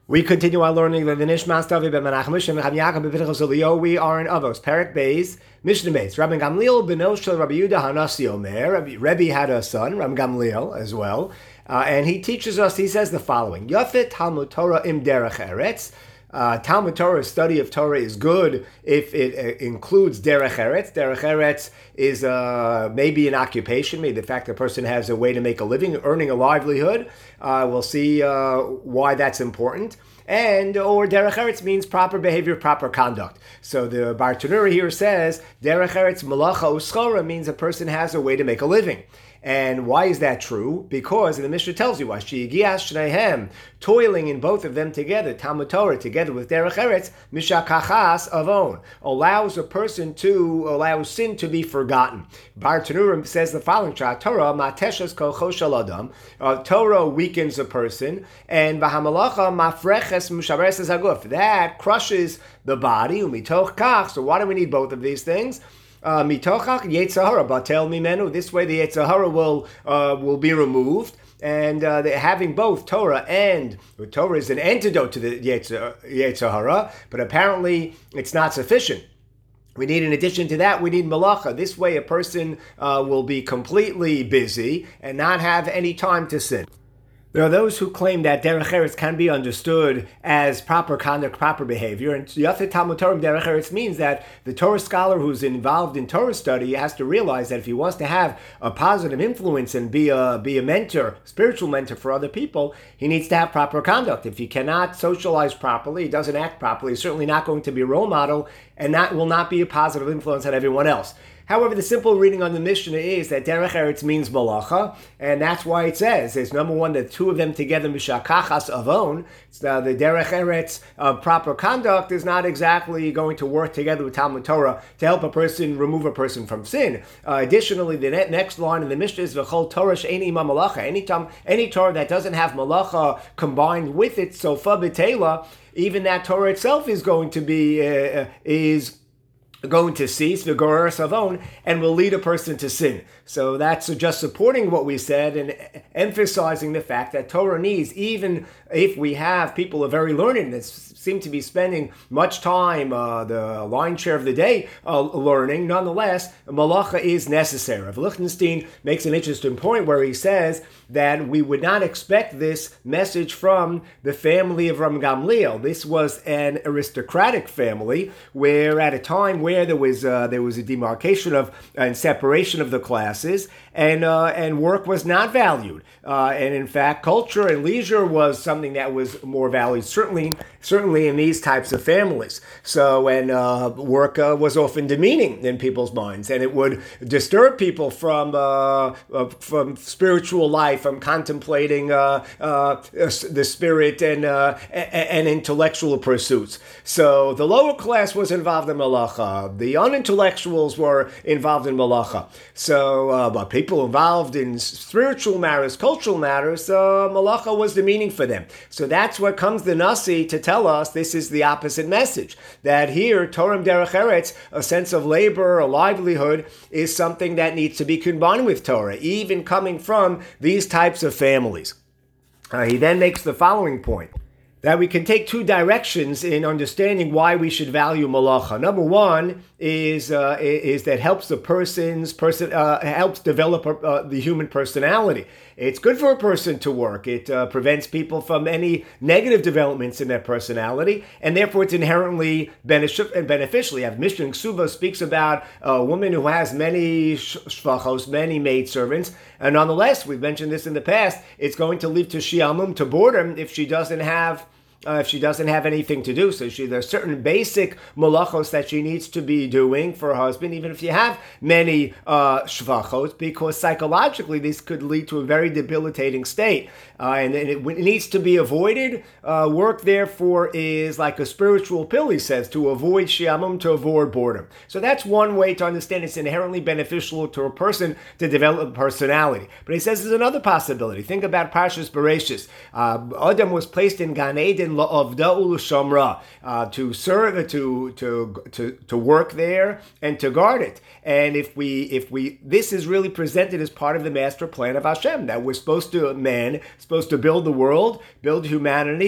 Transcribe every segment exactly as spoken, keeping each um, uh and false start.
We continue our learning of the Nishmas David ben Menachem Moshe ben Yaakov ben Pinchas Eliyahu. We are in Avos, Perek Beis, Mishnah Beis. Rabbi Gamliel beno shel Rabbi Yehuda Hanasi Omer. Rabbi Rebbe had a son, Rabbi Gamliel, as well, uh, and he teaches us. He says the following: Yafet Talmud Torah im derech eretz. Uh, Talmud Torah, study of Torah, is good if it uh, includes derech eretz. Derech eretz is uh, maybe an occupation, maybe the fact that a person has a way to make a living, earning a livelihood. Uh, we'll see uh, why that's important. And or derech eretz means proper behavior, proper conduct. So the Bartanura here says derech eretz malacha uschora means a person has a way to make a living. And why is that true? Because the Mishnah tells you, Ashigias Shnehem, toiling in both of them together, Talmud Torah together with derech eretz, mishakachas avon, allows a person to, allows sin to be forgotten. Bartanura says the following, Torah mateshes kocho shel adam, Torah weakens a person, and v'hamalacha mafreches mushaberes haguf, that crushes the body, umitoch kach, so why do we need both of these things? Uh, mitochach yetzer hara batel mimenu. This way, the yetzer hara will uh, will be removed, and uh, having both Torah and Torah is an antidote to the yetzer, yetzer hara, but apparently it's not sufficient. We need, in addition to that, we need malacha. This way, a person uh, will be completely busy and not have any time to sin. There are those who claim that derech eretz can be understood as proper conduct, proper behavior, and Yafet Talmud Torah derech eretz means that the Torah scholar who's involved in Torah study has to realize that if he wants to have a positive influence and be a be a mentor, spiritual mentor for other people, he needs to have proper conduct. If he cannot socialize properly, he doesn't act properly, he's certainly not going to be a role model, and that will not be a positive influence on everyone else. However, the simple reading on the Mishnah is that derech eretz means malacha, and that's why it says, there's number one, the two of them together, mishakachas avon. So the derech eretz of proper conduct is not exactly going to work together with Talmud Torah to help a person, remove a person from sin. Uh, additionally, the ne- next line in the Mishnah is v'chol Torah she'eini ima malacha. Any, time, any Torah that doesn't have malacha combined with it, sofa b'teila, even that Torah itself is going to be, uh, is going to cease, v'gorer savon, and will lead a person to sin. So that's just supporting what we said and emphasizing the fact that Torah needs, even if we have people who are very learned that seem to be spending much time, uh, the lion's share of the day, uh, learning, nonetheless, malacha is necessary. Rav Lichtenstein makes an interesting point where he says that we would not expect this message from the family of Ram Gamliel. This was an aristocratic family where at a time where there was uh, there was a demarcation of uh, and separation of the classes, and uh, and work was not valued, uh, and in fact, culture and leisure was something that was more valued. Certainly, certainly in these types of families. So, and uh, work uh, was often demeaning in people's minds, and it would disturb people from uh, uh, from spiritual life, from contemplating uh, uh, the spirit and uh, and intellectual pursuits. So, the lower class was involved in malacha. The unintellectuals were involved in malacha. So, uh, but people involved in spiritual matters, cultural matters, uh, malacha was the meaning for them. So that's what comes the Nasi to tell us. This is the opposite message, that here, Torah derech eretz, a sense of labor, a livelihood, is something that needs to be combined with Torah, even coming from these types of families. Uh, he then makes the following point, that we can take two directions in understanding why we should value malacha. Number one is uh, is that helps the person's person uh, helps develop uh, the human personality. It's good for a person to work. It uh, prevents people from any negative developments in their personality, and therefore it's inherently beneficial. And beneficial. You have Mishnah Ksuva speaks about a woman who has many shvachos, many maidservants, and nonetheless, we've mentioned this in the past, it's going to lead to shiamum, to boredom, if she doesn't have Uh, if she doesn't have anything to do. So she, there's certain basic malachos that she needs to be doing for her husband, even if you have many uh, shvachos, because psychologically this could lead to a very debilitating state. Uh, and, and it, it needs to be avoided. Uh, work, therefore, is like a spiritual pill, he says, to avoid shiamum, to avoid boredom. So that's one way to understand it's inherently beneficial to a person to develop a personality. But he says there's another possibility. Think about Parshas Bereshis. Uh, Adam was placed in Gan Eden La'avda u'Shamra, uh, to serve, to to to to work there and to guard it. And if we if we this is really presented as part of the master plan of Hashem, that we're supposed to man supposed to build the world, build humanity,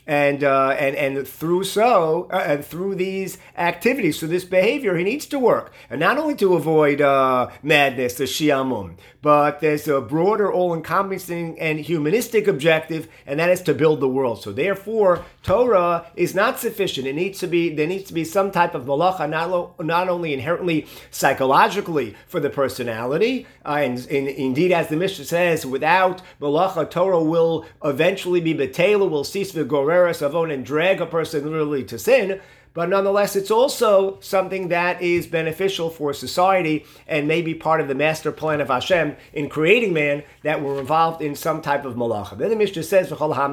And uh, and and through so uh, and through these activities, through this behavior, he needs to work, and not only to avoid uh, madness, the shiamun, but there's a broader, all-encompassing and humanistic objective, and that is to build the world. So therefore, Torah is not sufficient. It needs to be there needs to be some type of malacha, not lo, not only inherently psychologically for the personality, uh, and, and indeed, as the Mishnah says, without malacha, Torah will eventually be betela, will cease the gorer avon and drag a person literally to sin, but nonetheless it's also something that is beneficial for society and maybe part of the master plan of Hashem in creating man, that we're involved in some type of malacha. Then the Mishnah says,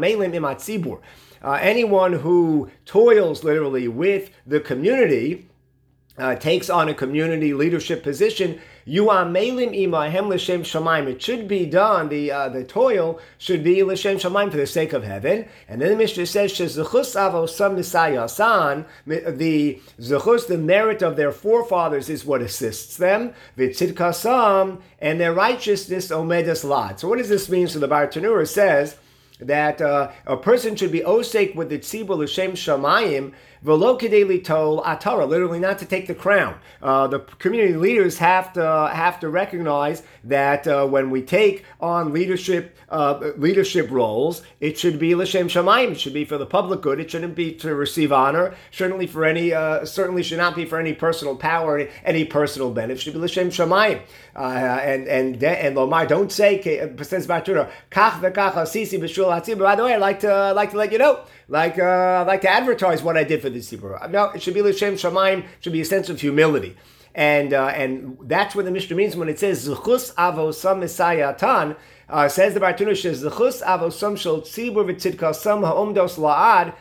uh, anyone who toils literally with the community, Uh, takes on a community leadership position, you are melim imahem l'shem shamayim. It should be done. The uh, the toil should be l'shem shamayim, for the sake of heaven. And then the Mishnah says, "Shezachus avosam misayasan." The zachus, the merit of their forefathers, is what assists them. V'tzidkasam, and their righteousness omedas lad. So what does this mean? So the Bar Tanura says that uh, a person should be osek with the tzibur l'shem shamayim, v'lo kedei litol atara, literally not to take the crown. Uh, the community leaders have to have to recognize that uh, when we take on leadership uh, leadership roles, it should be l'shem shamayim. It should be for the public good. It shouldn't be to receive honor. Certainly for any uh, certainly should not be for any personal power, any, any personal benefit. It should be l'shem shamayim. Uh, and and and Lomar, don't say says Batura kach v'kach asisi b'shul hatzibur. By the way, I like to uh, like to let you know, like uh, like to advertise what I did for the tzibur. No, it should be l'shem shamayim. It should be a sense of humility, and uh, and that's what the Mishnah means when it says zechus avosam misayatan. Uh, says the Bar Tanura, zechus avosam shel tzibur v'tzidkasam ha'omdos la'ad.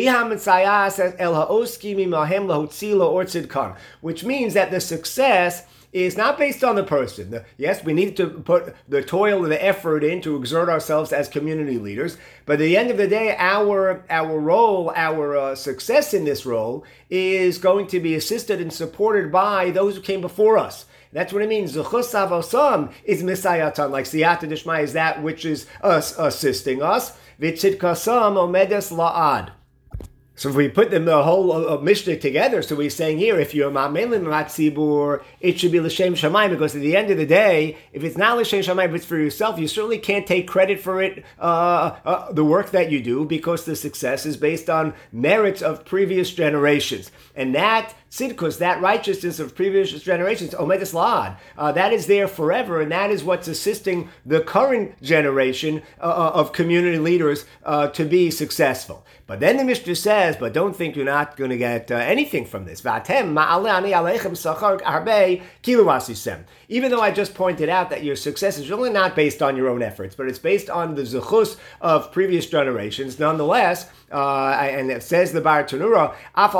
Which means that the success is not based on the person. The, yes, we need to put the toil and the effort in to exert ourselves as community leaders, but at the end of the day, our our role, our uh, success in this role is going to be assisted and supported by those who came before us. That's what it means. Zechus avosam is misayatan, like siyata dishmai is that which is us assisting us. V'tzidkasam omedes la'ad. So if we put them the whole uh, Mishnah together, so we're saying here, if you're ma'melim matzibur, it should be l'shem shamayim, because at the end of the day, if it's not l'shem shamayim, if it's for yourself, you certainly can't take credit for it, uh, uh, the work that you do, because the success is based on merits of previous generations. And that tzidkus, that righteousness of previous generations, omedes la'ad, uh, that is there forever, and that is what's assisting the current generation uh, of community leaders uh, to be successful. But then the Mishnah says, but don't think you're not going to get uh, anything from this. Even though I just pointed out that your success is really not based on your own efforts, but it's based on the zechus of previous generations, nonetheless, uh, and it says the Bar Tanura,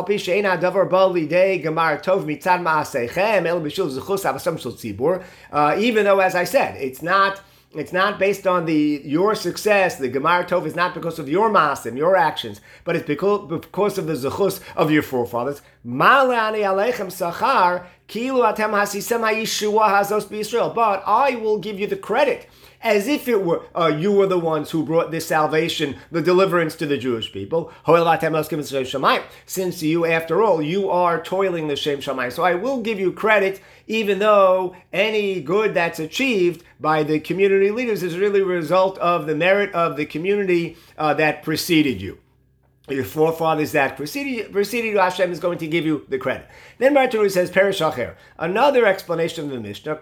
uh, even though, as I said, it's not It's not based on the your success. The Gemara Tov is not because of your maasim, your actions, but it's because, because of the zechus of your forefathers. But I will give you the credit as if it were uh, you were the ones who brought this salvation, the deliverance to the Jewish people. Since you, after all, you are toiling the Shem Shamayim. So I will give you credit, even though any good that's achieved by the community leaders is really a result of the merit of the community uh, that preceded you. Your forefathers that preceded, preceded you, Hashem is going to give you the credit. Then Bar Tanura says, Perish Acher, another explanation of the Mishnah,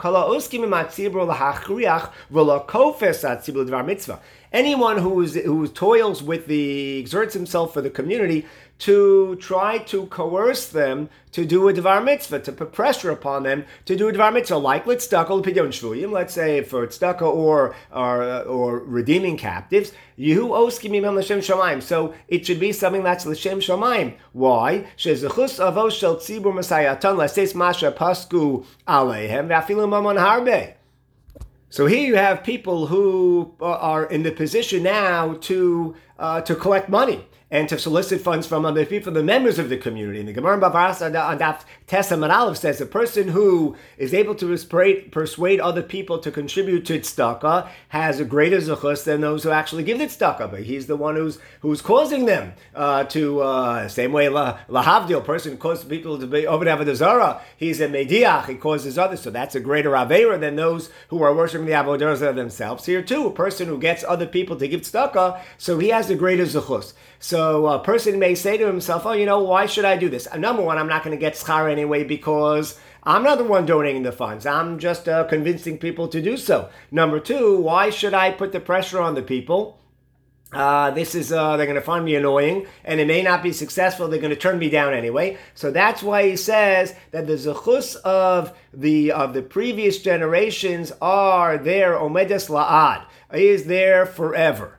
anyone who is who toils with the, exerts himself for the community, to try to coerce them to do a Dvar Mitzvah, to put pressure upon them to do a Dvar Mitzvah, like let's let's say for tzedakah or, or or redeeming captives. Yehu oskim imam l'shem shamayim. So it should be something that's l'shem shamayim. Why? Shezechus avos shel tzibur masayatan l'seis masha pasku aleihem v'afilu mamon harbe. So here you have people who are in the position now to uh, to collect money. and to solicit funds from other people, the members of the community. And the Gemara in Bava Basra on Daf Tesam Aleph says the person who is able to persuade, persuade other people to contribute to tzedakah has a greater zechus than those who actually give the tzedakah. But he's the one who's who's causing them uh, to, uh, same way lahavdil, person who causes people to be over to Avodah Zarah, he's a mediach, he causes others. So that's a greater avera than those who are worshiping the Avodah Zarah themselves. Here too, a person who gets other people to give tzedakah, so he has a greater zechus. So a person may say to himself, oh, you know, why should I do this? Number one, I'm not going to get schar anyway because I'm not the one donating the funds. I'm just uh, convincing people to do so. Number two, why should I put the pressure on the people? Uh, this is, uh, they're going to find me annoying, and it may not be successful. They're going to turn me down anyway. So that's why he says that the zechus of the of the previous generations are there, omedes la'ad, is there forever.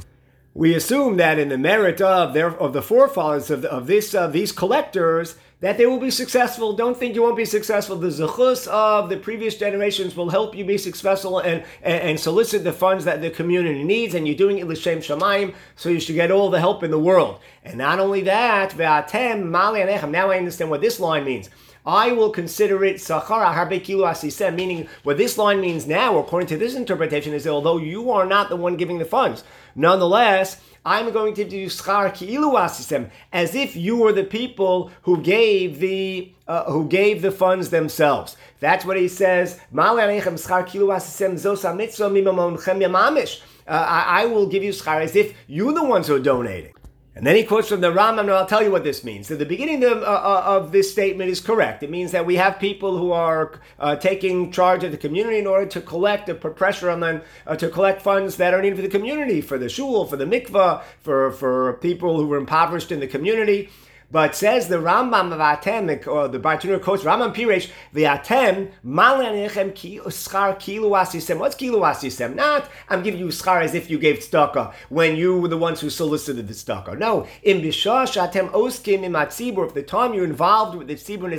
We assume that in the merit of their of the forefathers of, the, of this of these collectors, that they will be successful. Don't think you won't be successful. The zechus of the previous generations will help you be successful and, and, and solicit the funds that the community needs, and you're doing it l'shem shamayim, so you should get all the help in the world. And not only that, ve'atem mali anechem. Now I understand what this line means. I will consider it sachar harbe kilu asisem, meaning what this line means now, according to this interpretation, is that although you are not the one giving the funds, nonetheless, I'm going to do schar kilu asisem, as if you were the people who gave the uh, who gave the funds themselves. That's what he says. Schar kilu asisem zosa mitzvah mimamonchem yamamish. I will give you schar as if you're the ones who are donating. And then he quotes from the Rambam, and I'll tell you what this means. So the beginning of, uh, of this statement is correct. It means that we have people who are uh, taking charge of the community in order to collect, to put pressure on them, uh, to collect funds that are needed for the community, for the shul, for the mikvah, for, for people who were impoverished in the community. But says the Rambam of Atem, or the Bartanur quotes Rambam Piresh, the Atem, Malanechem schar kilu asisem. What's kilu asisem? Not, I'm giving you schar as if you gave tzedakah when you were the ones who solicited the tzedakah. No, in Bishash Atem oskim im atzibur, if the time you're involved with the tzibur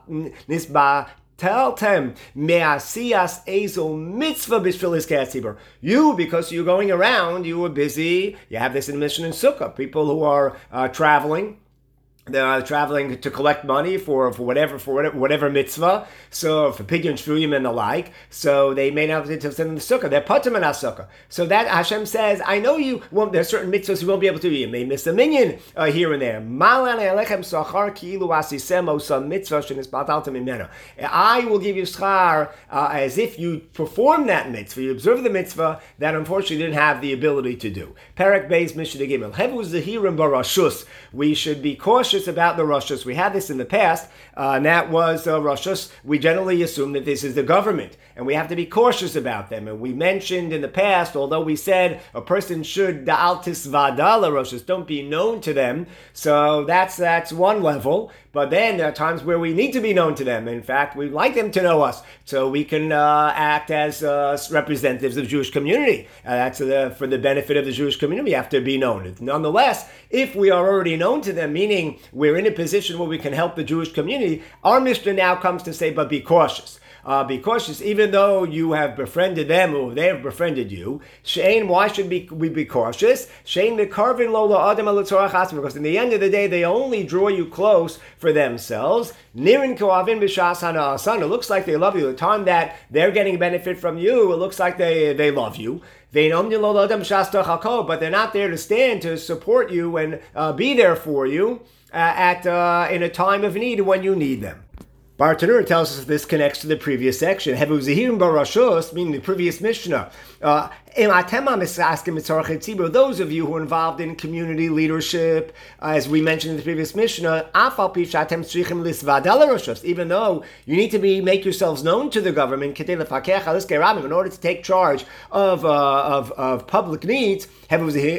nisba, tell them, me'asiyas ezo mitzvah b'shvil hiskei. You, because you're going around, you were busy, you have this in Mishnah and Sukkah, people who are uh, traveling, they're traveling to collect money for, for whatever for whatever, whatever mitzvah, so for pidyon shvuyim and the like. So they may not have to send them the sukkah. They're patim and sukkah. So that Hashem says, I know you won't. There's certain mitzvahs you won't be able to do. You may miss a minyan uh, here and there. I will give you schar uh, as if you perform that mitzvah, you observe the mitzvah that unfortunately you didn't have the ability to do. Perek Beis Mishnah Gimel. Hevu zehirim barashus. We should be cautious about the Roshus. We had this in the past, uh, and that was uh, Roshus. We generally assume that this is the government, and we have to be cautious about them. And we mentioned in the past, although we said a person should da'al tisvada la Roshus, don't be known to them. So that's that's one level. But then there are times where we need to be known to them. In fact, we'd like them to know us so we can uh, act as uh, representatives of the Jewish community. Uh, that's uh, for the benefit of the Jewish community. We have to be known. Nonetheless, if we are already known to them, meaning we're in a position where we can help the Jewish community, our Mishnah now comes to say, but be cautious. Uh, be cautious, even though you have befriended them or they have befriended you. Shane, why should we, we be cautious? Shane, because in the end of the day, they only draw you close for themselves. It looks like they love you. The time that they're getting benefit from you, it looks like they, they love you. But they're not there to stand to support you and uh, be there for you uh, at uh, in a time of need when you need them. Bartanur tells us this connects to the previous section. Hevu zehirim barashus, meaning the previous Mishnah. Uh, those of you who are involved in community leadership, uh, as we mentioned in the previous Mishnah, even though you need to be make yourselves known to the government in order to take charge of uh, of, of public needs, uh,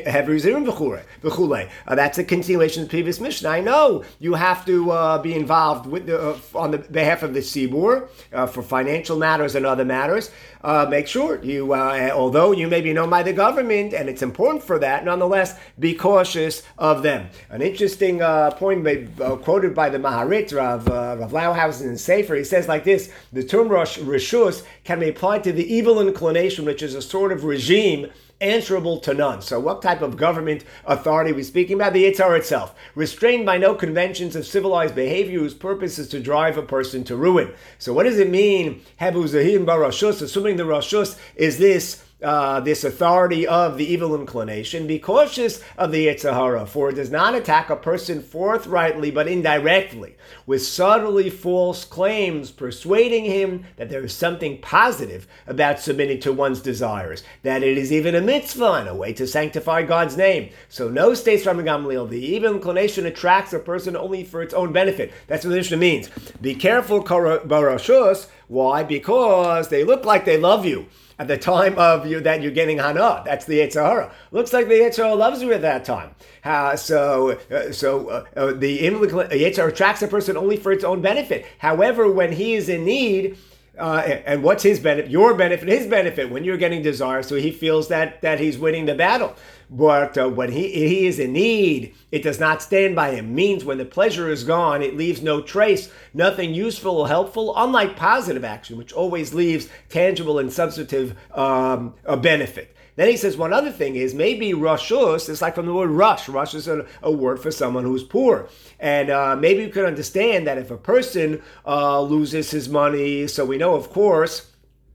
that's a continuation of the previous Mishnah. I know you have to uh, be involved with the, uh, on the behalf of the Tzibur uh, for financial matters and other matters. Uh, make sure you, uh, although you may be known by the government, and it's important for that, nonetheless, be cautious of them. An interesting uh, point by, uh, quoted by the Maharit, Rav, uh, Rav Lauhausen in Sefer, he says like this, the term Rosh, Rishus can be applied to the evil inclination, which is a sort of regime answerable to none. So what type of government authority are we speaking about? The Yetzer Hara itself, restrained by no conventions of civilized behavior whose purpose is to drive a person to ruin. So what does it mean, Hevu Zahim Barashus, assuming the Rashus is this Uh, this authority of the evil inclination? Be cautious of the Yetzer Hara, for it does not attack a person forthrightly but indirectly, with subtly false claims, persuading him that there is something positive about submitting to one's desires, that it is even a mitzvah and a way to sanctify God's name. So no, states Rabban Gamliel, the evil inclination attracts a person only for its own benefit. That's what the Mishnah means. Be careful, Barashus. Why? Because they look like they love you at the time of you that you're getting hana. That's the Yetzer Hara. Looks like the Yetzer Hara loves you at that time. Uh, so uh, so uh, uh, the Yetzer Hara attracts a person only for its own benefit. However, when he is in need, Uh, and what's his benefit? Your benefit, his benefit, when you're getting desire, so he feels that that he's winning the battle. But uh, when he he is in need, it does not stand by him. Means when the pleasure is gone, it leaves no trace, nothing useful or helpful, unlike positive action, which always leaves tangible and substantive um, a benefit. Then he says one other thing is maybe rashus is like from the word rush. Rush is a, a word for someone who's poor. And uh, maybe you can understand that if a person uh, loses his money, so we know, of course,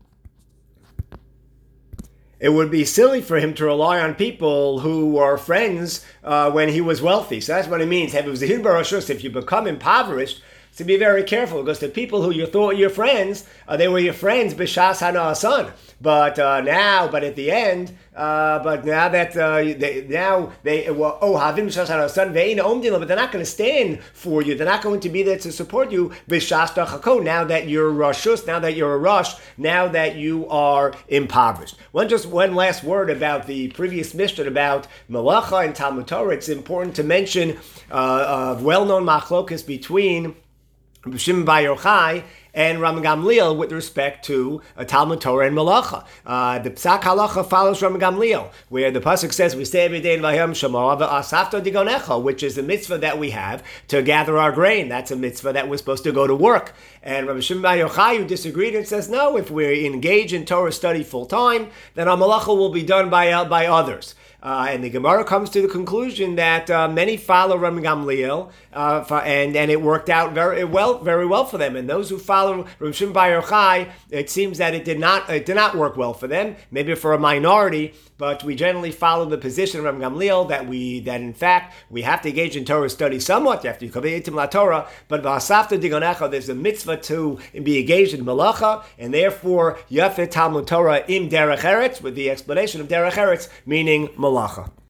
it would be silly for him to rely on people who were friends uh, when he was wealthy. So that's what it means. If you become impoverished, to be very careful, because the people who you thought were your friends, uh, they were your friends b'shas hana. But uh, now, but at the end, uh, but now that uh, they now they well, oh havim b'shas hana ve'ein omdin, but they're not going to stand for you. They're not going to be there to support you b'shas dachako. Now that you're rashus, now that you're a rush, now that you are impoverished. One just one last word about the previous Mishnah about Malacha and Talmud Torah. It's important to mention uh, a well-known machlokas between Shimon Bar Yochai and Rabban Gamliel with respect to uh, Talmud Torah and Malacha. Uh, the Psak Halacha follows Rabban Gamliel, where the pasuk says we say every day in Vayam Shema v'asafta digonecha, which is the mitzvah that we have to gather our grain. That's a mitzvah that we're supposed to go to work. And Rabbi Shimon Bar Yochai, who disagreed and says no, if we engage in Torah study full time, then our Malacha will be done by uh, by others. Uh, and the Gemara comes to the conclusion that uh, many follow Rabban Gamliel, uh, for, and and it worked out very well, very well for them. And those who follow Rabbi Shimon Bar Yochai, it seems that it did not it did not work well for them. Maybe for a minority, but we generally follow the position of Rabban Gamliel that we that in fact we have to engage in Torah study somewhat. You have to come into la Torah, but v'asafta digonecha, there's a mitzvah to be engaged in malacha, and therefore yafet Talmud Torah im derech eretz, with the explanation of derech eretz meaning malacha.